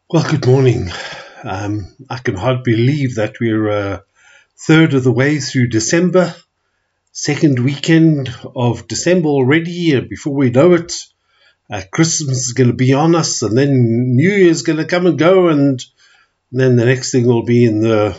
Well, good morning. I can hardly believe that we're a third of the way through December, second weekend of December already. Before we know it, Christmas is going to be on us, and then New Year's going to come and go, and then the next thing will be in the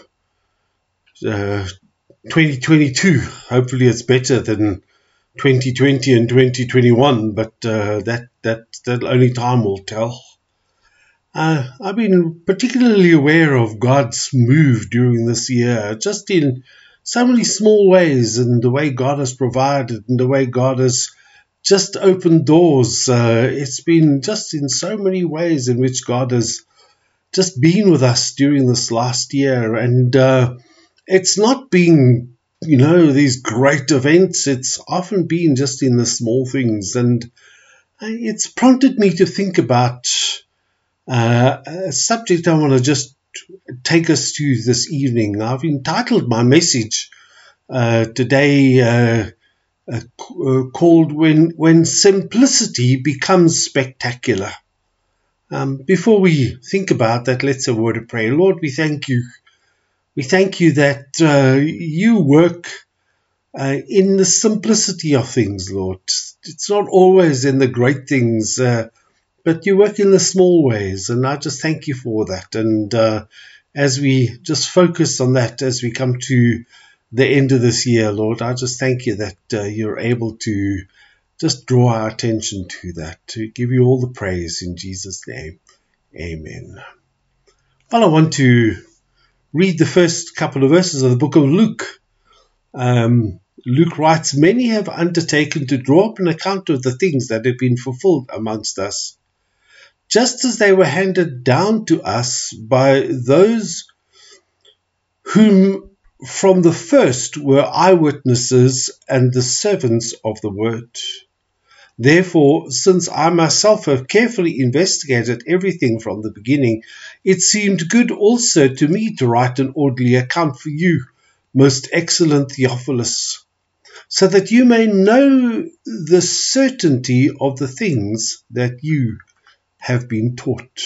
2022. Hopefully, it's better than 2020 and 2021, but that only time will tell. I've been particularly aware of God's move during this year, just in so many small ways, and the way God has provided, and the way God has just opened doors. It's been just in so many ways in which God has just been with us during this last year, and it's not been, these great events. It's often been just in the small things, and it's prompted me to think about a subject I want to just take us to this evening. I've entitled my message today called When Simplicity Becomes Spectacular. Before we think about that, let's have a word of prayer. Lord, we thank you. We thank you that you work in the simplicity of things, Lord. It's not always in the great things, but you work in the small ways, and I just thank you for that. And as we just focus on that as we come to the end of this year, Lord, I just thank you that you're able to just draw our attention to that, to give you all the praise in Jesus' name. Amen. Well, I want to read the first couple of verses of the book of Luke. Luke writes, "Many have undertaken to draw up an account of the things that have been fulfilled amongst us, just as they were handed down to us by those whom from the first were eyewitnesses and the servants of the word. Therefore, since I myself have carefully investigated everything from the beginning, it seemed good also to me to write an orderly account for you, most excellent Theophilus, so that you may know the certainty of the things that you have been taught."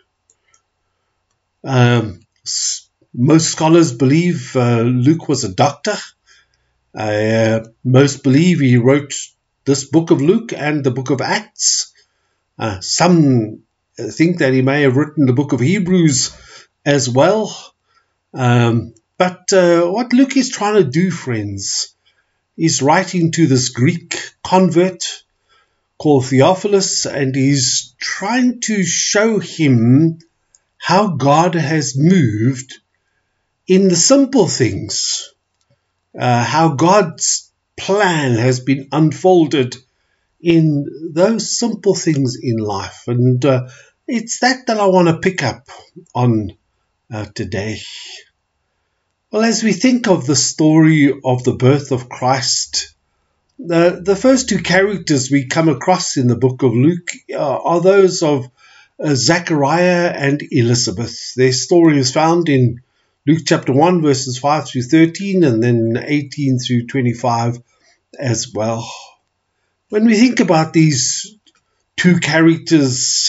Most scholars believe Luke was a doctor. Most believe he wrote this book of Luke and the book of Acts. Some think that he may have written the book of Hebrews as well. But what Luke is trying to do, friends, is writing to this Greek convert called Theophilus, and he's trying to show him how God has moved in the simple things, how God's plan has been unfolded in those simple things in life. And it's that I want to pick up on today. Well, as we think of the story of the birth of Christ, the first two characters we come across in the book of Luke are those of Zechariah and Elizabeth. Their story is found in Luke chapter 1, verses 5 through 13, and then 18 through 25 as well. When we think about these two characters,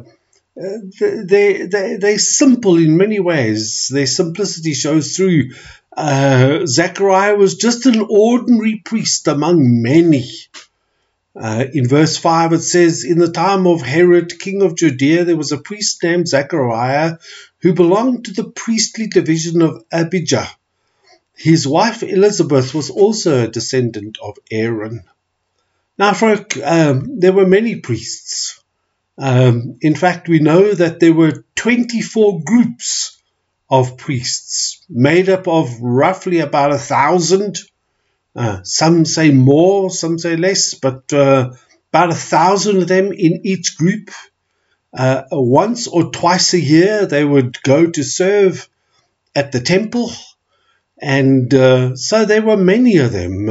they're simple in many ways. Their simplicity shows through. Zechariah was just an ordinary priest among many. In verse 5 it says, "In the time of Herod, king of Judea, there was a priest named Zechariah who belonged to the priestly division of Abijah. His wife Elizabeth was also a descendant of Aaron." Now, folk, there were many priests. In fact, we know that there were 24 groups of priests, made up of roughly about 1,000. Some say more, some say less, but about 1,000 of them in each group. Once or twice a year, they would go to serve at the temple, and so there were many of them.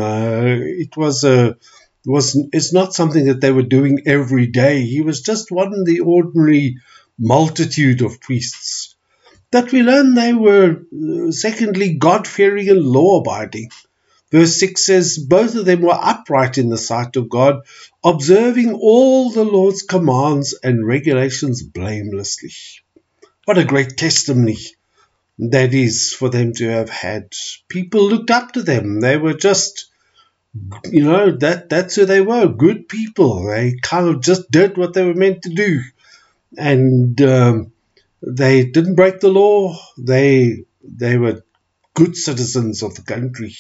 It's not something that they were doing every day. He was just one of the ordinary multitude of priests. That we learn they were, secondly, God-fearing and law-abiding. Verse 6 says, "Both of them were upright in the sight of God, observing all the Lord's commands and regulations blamelessly." What a great testimony that is for them to have had. People looked up to them. They were just, that's who they were, good people. They kind of just did what they were meant to do. And they didn't break the law. They were good citizens of the country.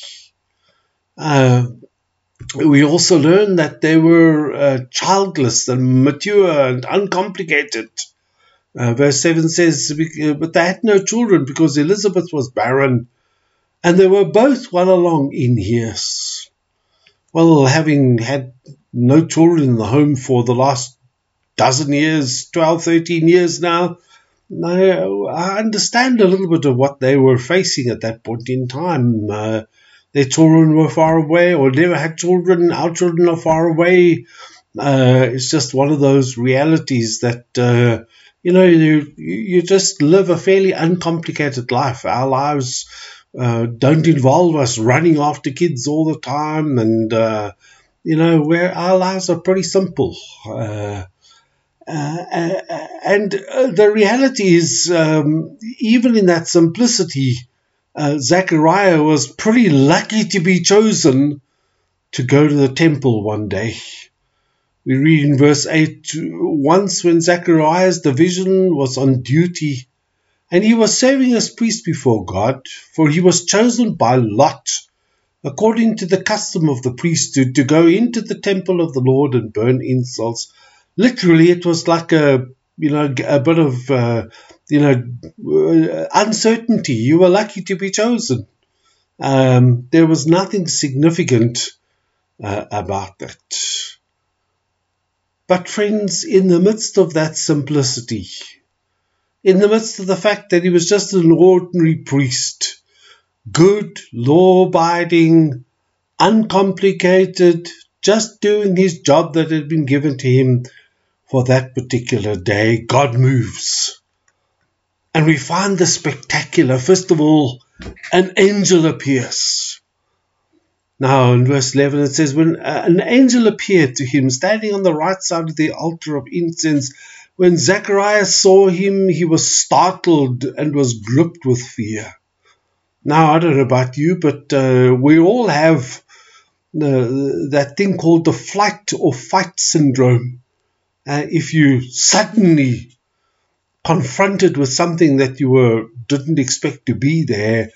We also learn that they were childless and mature and uncomplicated. Verse 7 says, but they had no children because Elizabeth was barren, and they were both well along in years. Well, having had no children in the home for the last dozen years, 12, 13 years now, I understand a little bit of what they were facing at that point in time. Their children were far away, or never had children. Our children are far away. It's just one of those realities that, you just live a fairly uncomplicated life. Our lives don't involve us running after kids all the time, and, where our lives are pretty simple. And the reality is, even in that simplicity, Zechariah was pretty lucky to be chosen to go to the temple one day. We read in verse 8, once when Zechariah's division was on duty, and he was serving as priest before God, for he was chosen by lot, according to the custom of the priesthood, to go into the temple of the Lord and burn incense. Literally, it was like a bit of, uncertainty. You were lucky to be chosen. There was nothing significant about that. But friends, in the midst of that simplicity, in the midst of the fact that he was just an ordinary priest, good, law-abiding, uncomplicated, just doing his job that had been given to him for that particular day, God moves. And we find the spectacular. First of all, an angel appears. Now in verse 11 it says, when an angel appeared to him standing on the right side of the altar of incense, when Zechariah saw him, he was startled and was gripped with fear. Now, I don't know about you, but we all have that thing called the flight or fight syndrome. If you suddenly confronted with something that you didn't expect to be there,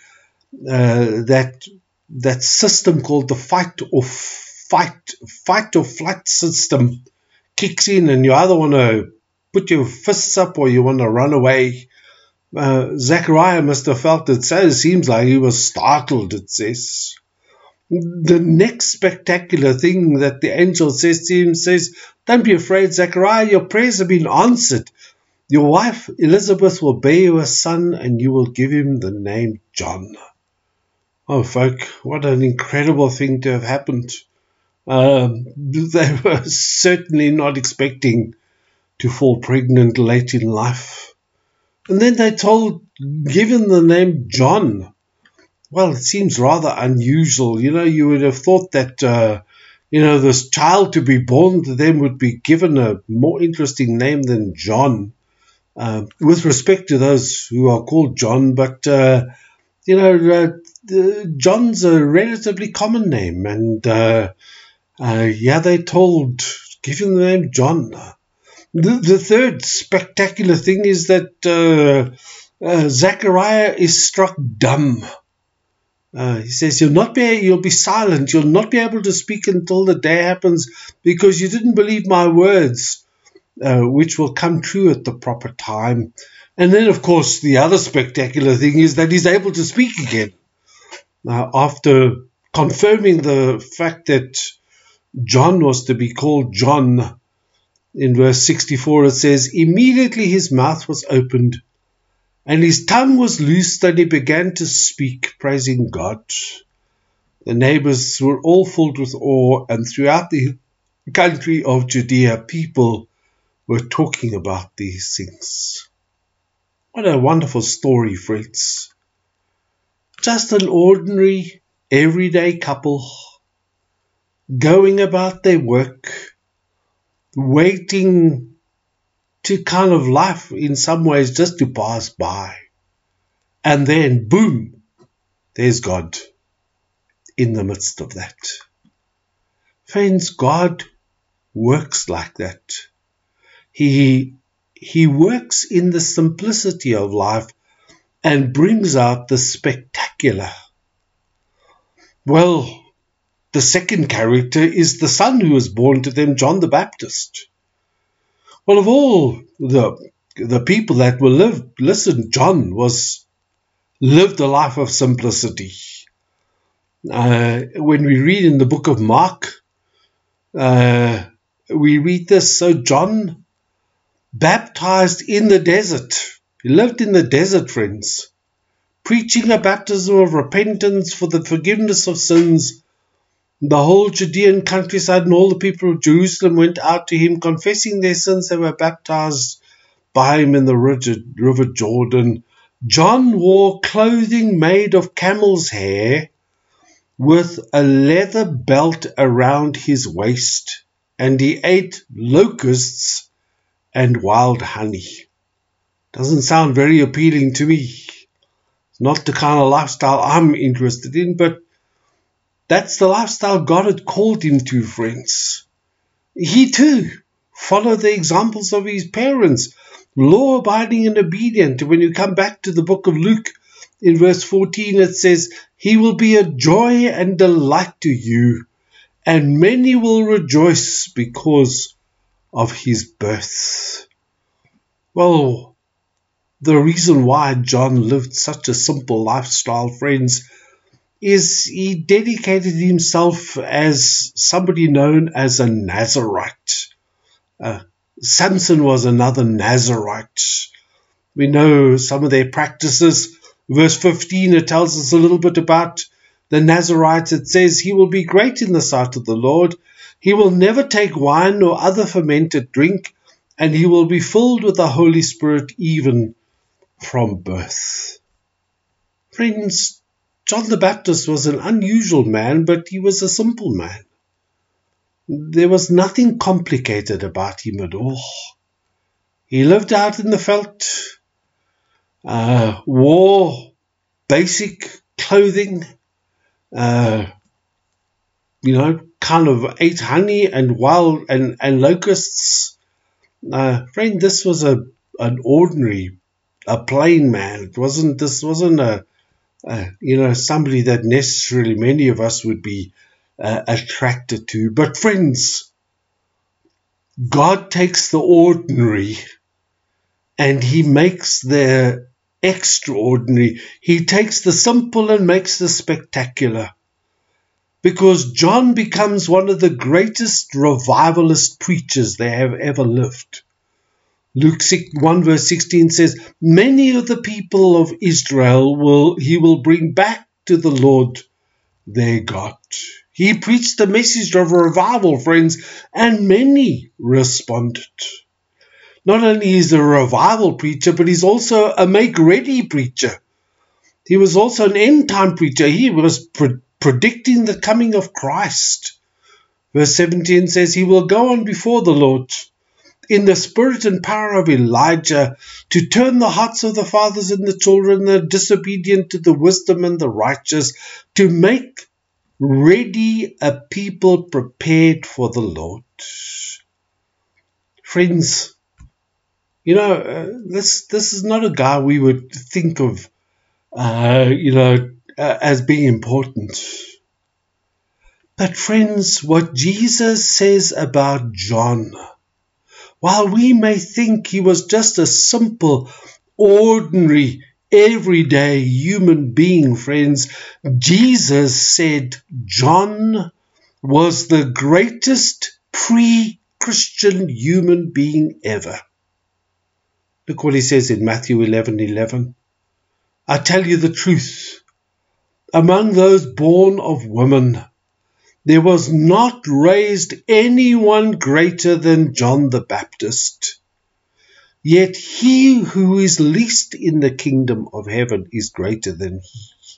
that system called the fight or flight system kicks in, and you either want to put your fists up or you want to run away. Zechariah must have felt it. So it seems like he was startled, it says. The next spectacular thing that the angel says to him says, don't be afraid, Zechariah, your prayers have been answered. Your wife Elizabeth will bear you a son, and you will give him the name John. Oh, folk, what an incredible thing to have happened. They were certainly not expecting to fall pregnant late in life. And then they given the name John. Well, it seems rather unusual. You would have thought that, this child to be born to them would be given a more interesting name than John, with respect to those who are called John. But, John's a relatively common name. And, they give him the name John. The third spectacular thing is that Zechariah is struck dumb. He says, you'll be silent. You'll not be able to speak until the day happens, because you didn't believe my words, which will come true at the proper time. And then, of course, the other spectacular thing is that he's able to speak again. Now, after confirming the fact that John was to be called John, in verse 64 it says, immediately his mouth was opened, and his tongue was loosed, and he began to speak, praising God. The neighbors were all filled with awe, and throughout the country of Judea, people were talking about these things. What a wonderful story, friends. Just an ordinary, everyday couple going about their work, waiting to to kind of life in some ways just to pass by. And then, boom, there's God in the midst of that. Friends, God works like that. He works in the simplicity of life and brings out the spectacular. Well, the second character is the son who was born to them, John the Baptist. Well, of all the people that will live, listen, John lived a life of simplicity. When we read in the book of Mark, we read this. So John baptized in the desert. He lived in the desert, friends, preaching a baptism of repentance for the forgiveness of sins. The whole Judean countryside and all the people of Jerusalem went out to him, confessing their sins. They were baptized by him in the river Jordan. John wore clothing made of camel's hair with a leather belt around his waist, and he ate locusts and wild honey. Doesn't sound very appealing to me. It's not the kind of lifestyle I'm interested in, but that's the lifestyle God had called him to, friends. He too followed the examples of his parents, law-abiding and obedient. When you come back to the book of Luke, in verse 14, it says, "He will be a joy and delight to you, and many will rejoice because of his birth." Well, the reason why John lived such a simple lifestyle, friends, is he dedicated himself as somebody known as a Nazarite. Samson was another Nazarite. We know some of their practices. Verse 15, it tells us a little bit about the Nazarites. It says, "He will be great in the sight of the Lord. He will never take wine nor other fermented drink, and he will be filled with the Holy Spirit even from birth." Friends, John the Baptist was an unusual man, but he was a simple man. There was nothing complicated about him at all. He lived out in the veldt, wore basic clothing, kind of ate honey and wild and locusts. Friend, this was an ordinary, a plain man. This wasn't somebody that necessarily many of us would be attracted to. But friends, God takes the ordinary and he makes the extraordinary. He takes the simple and makes the spectacular. Because John becomes one of the greatest revivalist preachers there have ever lived. Luke 1 verse 16 says, "Many of the people of Israel he will bring back to the Lord their God." He preached the message of revival, friends, and many responded. Not only is he a revival preacher, but he's also a make-ready preacher. He was also an end-time preacher. He was predicting the coming of Christ. Verse 17 says, "He will go on before the Lord in the spirit and power of Elijah, to turn the hearts of the fathers and the children, the disobedient to the wisdom and the righteous, to make ready a people prepared for the Lord." Friends, this is not a guy we would think of, as being important. But friends, what Jesus says about John, while we may think he was just a simple, ordinary, everyday human being, friends, Jesus said John was the greatest pre-Christian human being ever. Look what he says in Matthew 11:11. "I tell you the truth, among those born of woman, there was not raised anyone greater than John the Baptist. Yet he who is least in the kingdom of heaven is greater than he."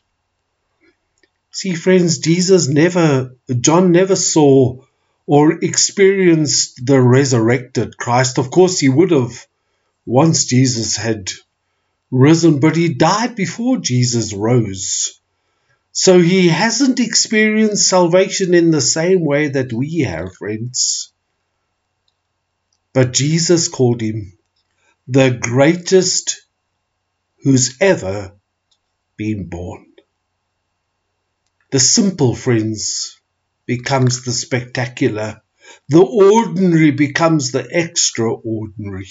See, friends, John never saw or experienced the resurrected Christ. Of course, he would have once Jesus had risen, but he died before Jesus rose. So he hasn't experienced salvation in the same way that we have, friends. But Jesus called him the greatest who's ever been born. The simple, friends, becomes the spectacular. The ordinary becomes the extraordinary.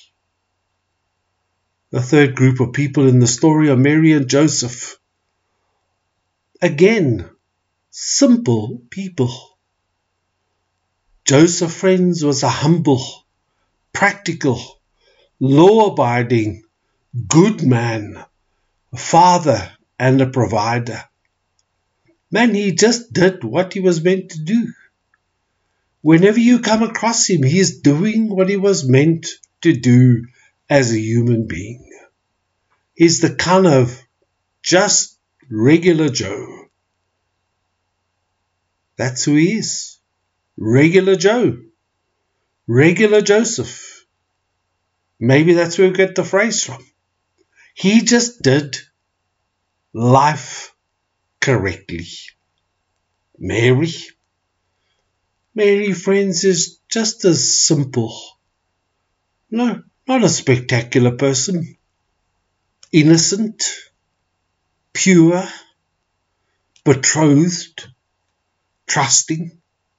The third group of people in the story are Mary and Joseph. Again, simple people. Joseph, friends, was a humble, practical, law-abiding, good man, a father and a provider. Man, he just did what he was meant to do. Whenever you come across him, he is doing what he was meant to do as a human being. He's the kind of just regular Joe. That's who he is. Regular Joe. Regular Joseph. Maybe that's where we get the phrase from. He just did life correctly. Mary, friends, is just as simple. No, not a spectacular person. Innocent, pure, betrothed, trusting.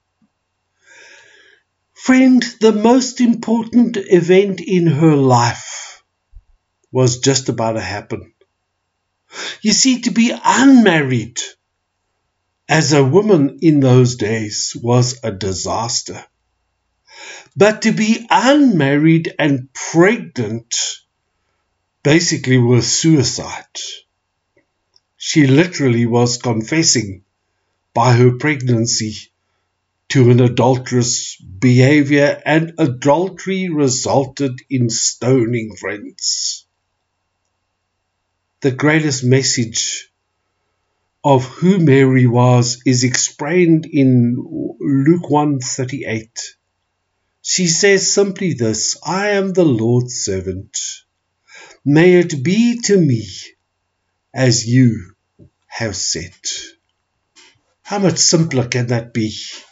Friend, the most important event in her life was just about to happen. You see, to be unmarried as a woman in those days was a disaster. But to be unmarried and pregnant basically was suicide. She literally was confessing by her pregnancy to an adulterous behavior, and adultery resulted in stoning, friends. The greatest message of who Mary was is explained in Luke 1:38. She says simply this: I am the Lord's servant. May it be to me as you have said. How much simpler can that be?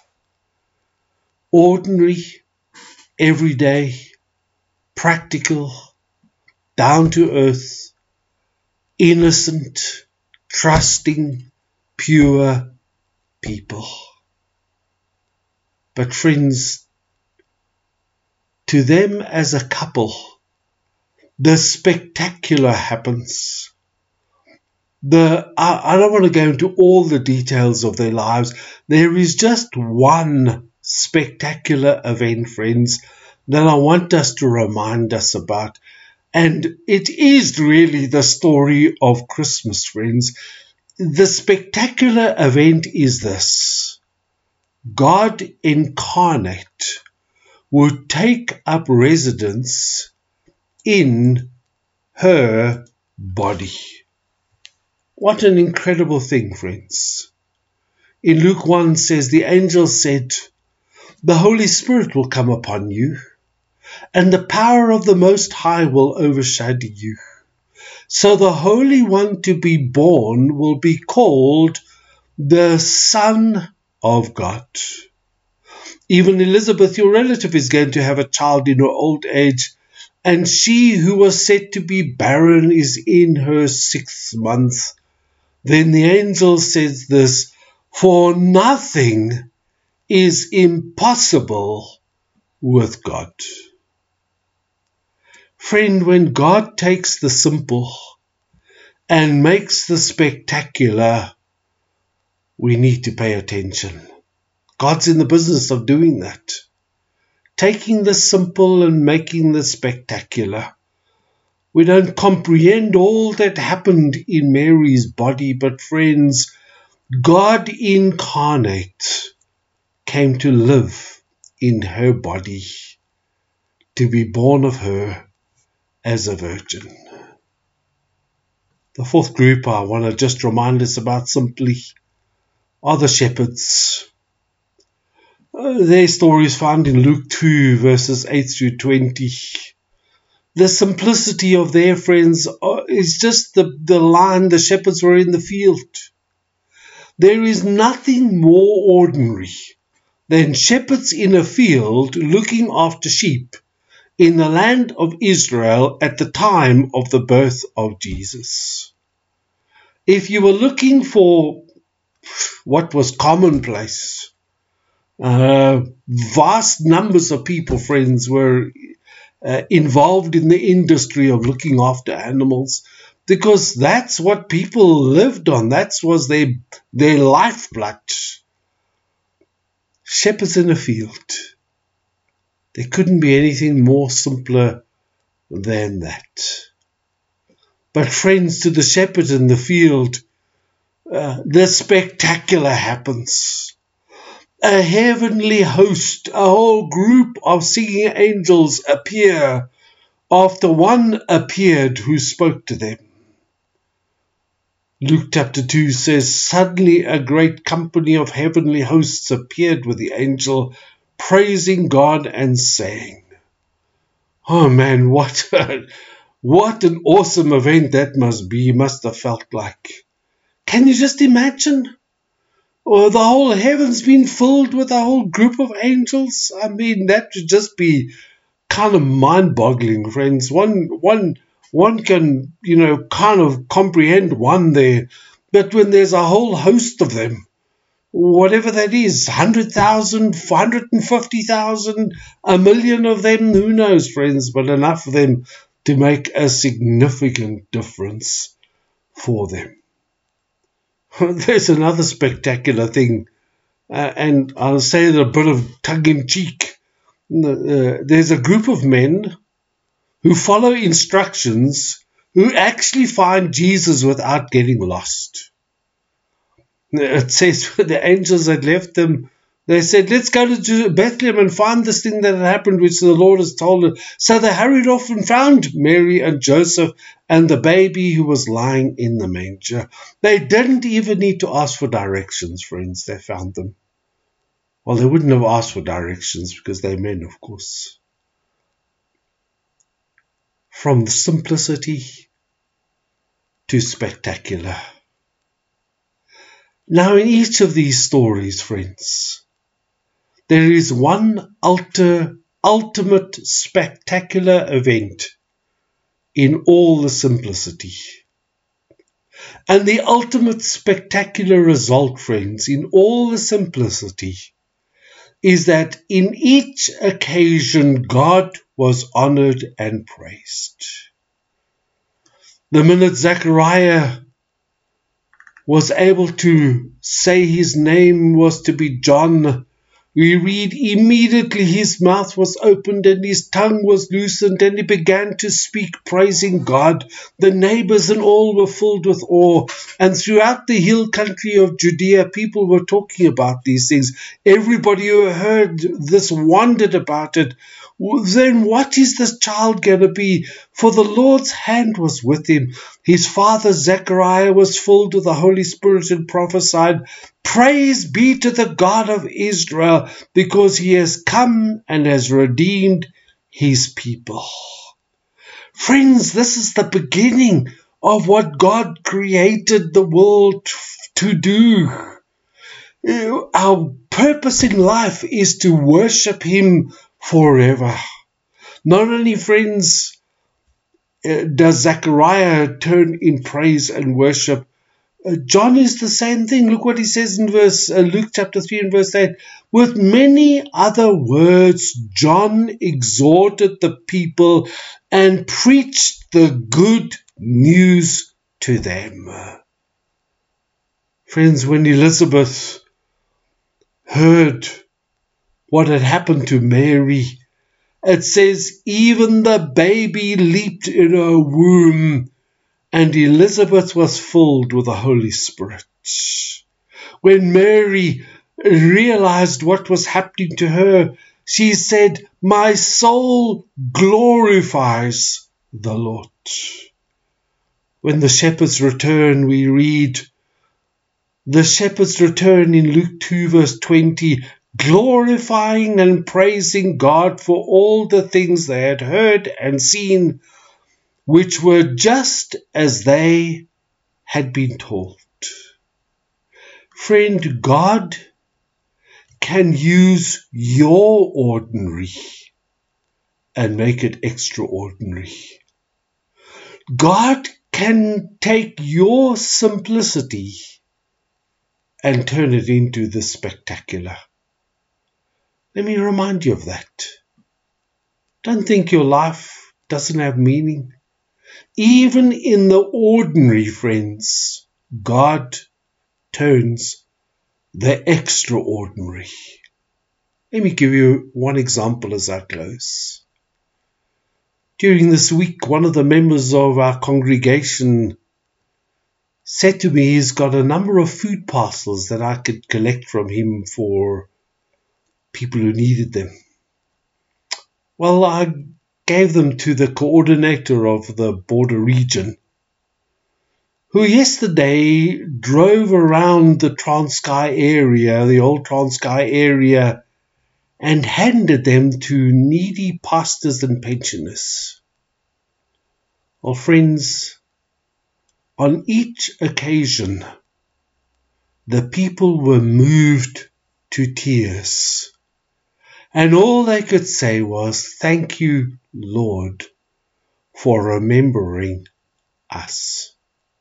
Ordinary, everyday, practical, down to earth, innocent, trusting, pure people. But friends, to them as a couple, the spectacular happens. I don't want to go into all the details of their lives. There is just one spectacular event, friends, that I want us to remind us about. And it is really the story of Christmas, friends. The spectacular event is this: God incarnate would take up residence in her body. What an incredible thing, friends. In Luke 1 says, the angel said, the Holy Spirit will come upon you, and the power of the Most High will overshadow you. So the Holy One to be born will be called the Son of God. Even Elizabeth, your relative, is going to have a child in her old age, and she who was said to be barren is in her 6th month. Then the angel says this: for nothing is impossible with God. Friend, when God takes the simple and makes the spectacular, we need to pay attention. God's in the business of doing that. Taking the simple and making the spectacular. We don't comprehend all that happened in Mary's body, but friends, God incarnate came to live in her body, to be born of her as a virgin. The fourth group I want to just remind us about simply are the shepherds. Their story is found in Luke 2 verses 8 through 20. the simplicity of their friends is just the line, the shepherds were in the field. There is nothing more ordinary than shepherds in a field looking after sheep in the land of Israel at the time of the birth of Jesus. If you were looking for what was commonplace, vast numbers of people, friends, were involved in the industry of looking after animals, because that's what people lived on. That was their lifeblood. Shepherds in a field. There couldn't be anything more simpler than that. But friends, to the shepherd in the field, the spectacular happens. A heavenly host, a whole group of singing angels appear after one appeared who spoke to them. Luke chapter 2 says, suddenly a great company of heavenly hosts appeared with the angel, praising God and saying, oh man, what an awesome event that must have felt like. Can you just imagine? Or the whole heavens being filled with a whole group of angels? I mean, that would just be kind of mind-boggling, friends. One can, kind of comprehend one there. But when there's a whole host of them, whatever that is, 100,000, 450,000, a million of them, who knows, friends, but enough of them to make a significant difference for them. There's another spectacular thing, and I'll say it a bit of tongue-in-cheek. There's a group of men who follow instructions who actually find Jesus without getting lost. It says the angels had left them. They said, let's go to Bethlehem and find this thing that had happened, which the Lord has told us. So they hurried off and found Mary and Joseph and the baby who was lying in the manger. They didn't even need to ask for directions, friends. They found them. Well, they wouldn't have asked for directions because they're men, of course. From simplicity to spectacular. Now, in each of these stories, friends, there is one ultimate spectacular event in all the simplicity. And the ultimate spectacular result, friends, in all the simplicity, is that in each occasion God was honored and praised. The minute Zechariah was able to say his name was to be John, we read immediately his mouth was opened and his tongue was loosened and he began to speak, praising God. The neighbors and all were filled with awe. And throughout the hill country of Judea, people were talking about these things. Everybody who heard this wondered about it. Then what is this child going to be? For the Lord's hand was with him. His father Zechariah was filled with the Holy Spirit and prophesied, praise be to the God of Israel, because he has come and has redeemed his people. Friends, this is the beginning of what God created the world to do. Our purpose in life is to worship him forever. Not only, friends, does Zechariah turn in praise and worship, John is the same thing. Look what he says in Luke chapter 3 and verse 8. With many other words, John exhorted the people and preached the good news to them. Friends, when Elizabeth heard what had happened to Mary, it says, even the baby leaped in her womb, and Elizabeth was filled with the Holy Spirit. When Mary realized what was happening to her, she said, my soul glorifies the Lord. When the shepherds return, we read, the shepherds return in Luke 2 verse 20, glorifying and praising God for all the things they had heard and seen, which were just as they had been told. Friend, God can use your ordinary and make it extraordinary. God can take your simplicity and turn it into the spectacular. Let me remind you of that. Don't think your life doesn't have meaning. Even in the ordinary, friends, God turns the extraordinary. Let me give you one example as I close. During this week, one of the members of our congregation said to me he's got a number of food parcels that I could collect from him for people who needed them. Well, I gave them to the coordinator of the border region, who yesterday drove around the Transkei area, the old Transkei area, and handed them to needy pastors and pensioners. Well, friends, on each occasion, the people were moved to tears. And all they could say was, "Thank you, Lord, for remembering us."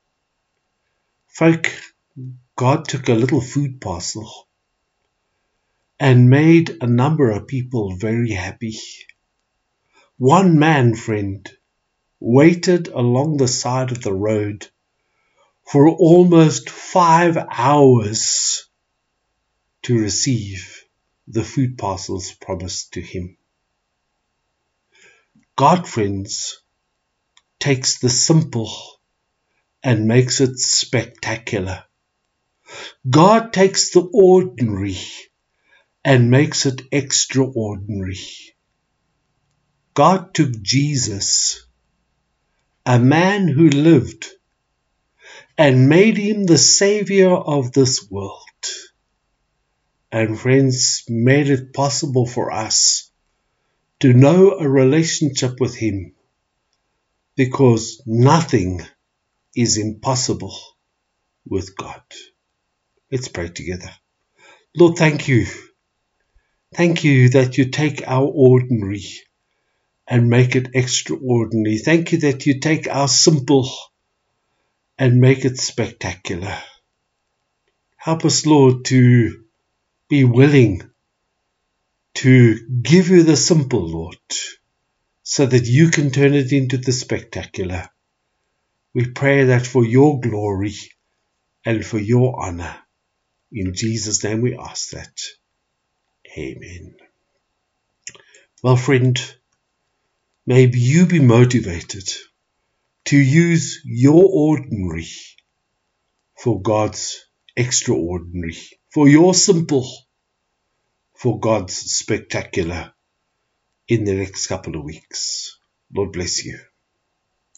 Folk, God took a little food parcel and made a number of people very happy. One man, friend, waited along the side of the road for almost 5 hours to receive the food parcels promised to him. God, friends, takes the simple and makes it spectacular. God takes the ordinary and makes it extraordinary. God took Jesus, a man who lived, and made him the Savior of this world. And friends, made it possible for us to know a relationship with him, because nothing is impossible with God. Let's pray together. Lord, thank you. Thank you that you take our ordinary and make it extraordinary. Thank you that you take our simple and make it spectacular. Help us, Lord, to be willing to give you the simple, Lord, so that you can turn it into the spectacular. We pray that for your glory and for your honor. In Jesus' name we ask that. Amen. Well, friend, maybe you be motivated to use your ordinary for God's extraordinary, for your simple, for God's spectacular in the next couple of weeks. Lord bless you.